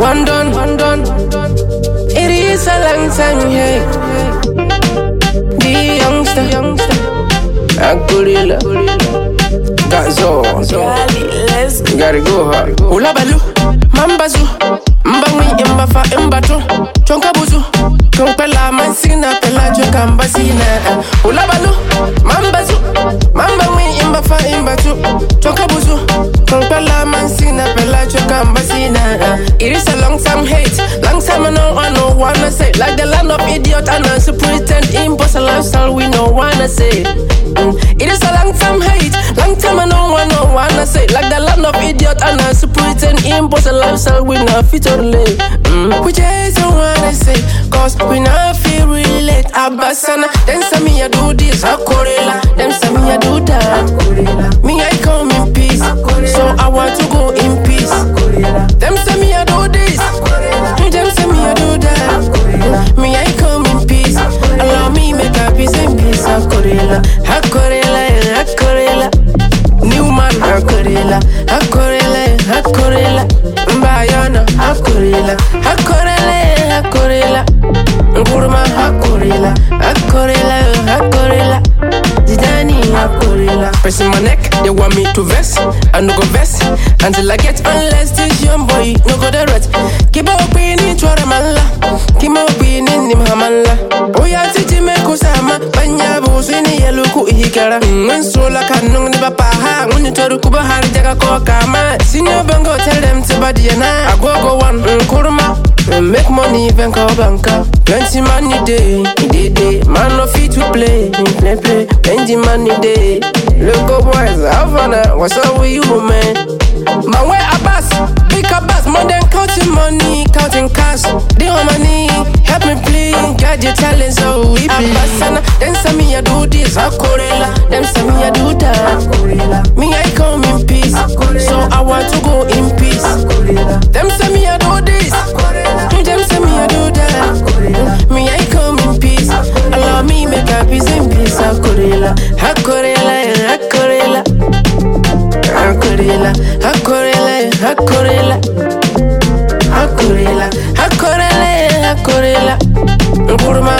One done. It is a long time, hey. The youngster. A gorilla. Got Zo. Let's go. Gotta go hard. Ulabalu, Mambazu, Mbangwi, Mbafa, Mbato, Chonkabuzu, Chonkpela, Mansina, Pela, Chokambasina. Ulabalu, Mambazu, Mbangwi, Mbafa, Mbato, Chonkabuzu, Chonkpela, Mansina, Pela, Chokambasina. It is a long time hate, long time I no wanna say. Like the land of idiot and us to pretend impose a lifestyle we no wanna say. It is a long time hate, long time I no wanna say. Like the land of idiot and us to pretend impose a lifestyle we not fit to relate. We just don't wanna say, cause we not feel relate. Abasana, then some me I do this, Akorela, then some me I do that. Me I come in peace, so I want to go in peace. Them say me I do this, them say me I do that. Me I come in peace, allow me make a peace in peace. Akorela, new man Akorela, Mbayana Akorela, Nkuruma Akorela, Zidani Akorela. Pressing my neck, they want me to vest. I no go vest until I get unless this young boy no go the rest. Keep up in it, Waramala. Keep up in Nimhamala. Oh, yeah, Titi Mekosama, Banyabu, Swini, Yaluku, Hikara. When Sola can no never paha, when you told Kuba Harjaka Kokama. Senior Bango, tell them to Badiana. I go one, Kuruma. Make money, even call banker. Plenty money day. Man no fit to play. Plenty money day. Look up boys, Havana, what's up with you, man? My way Abbas, big Abbas, more than counting money, counting cash. They on my knee, help me please, get your talent so we be. Abbasana, then some me I do this, Akorela, then some me I do that. Me I come in peace, so I want to go in peace. Them say me I do this, them say me I do that. Me I come in peace, allow me make a peace in peace. Akorela. Nkuruma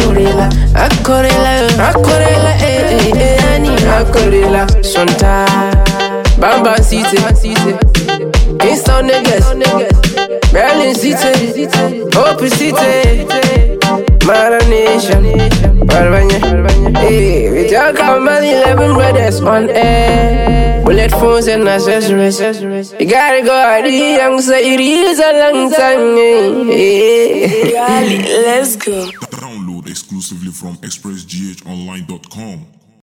Akorela, Ani Akorela. Sonta, Bamba City, Kingston niggas, Berlin City, Hope City, Mara Nation, Parvanya. Hey, we talk about 11 brothers on air. Bullet phones and accessories. You gotta go, the young say it is a long time. Let's go. Download exclusively from expressghonline.com.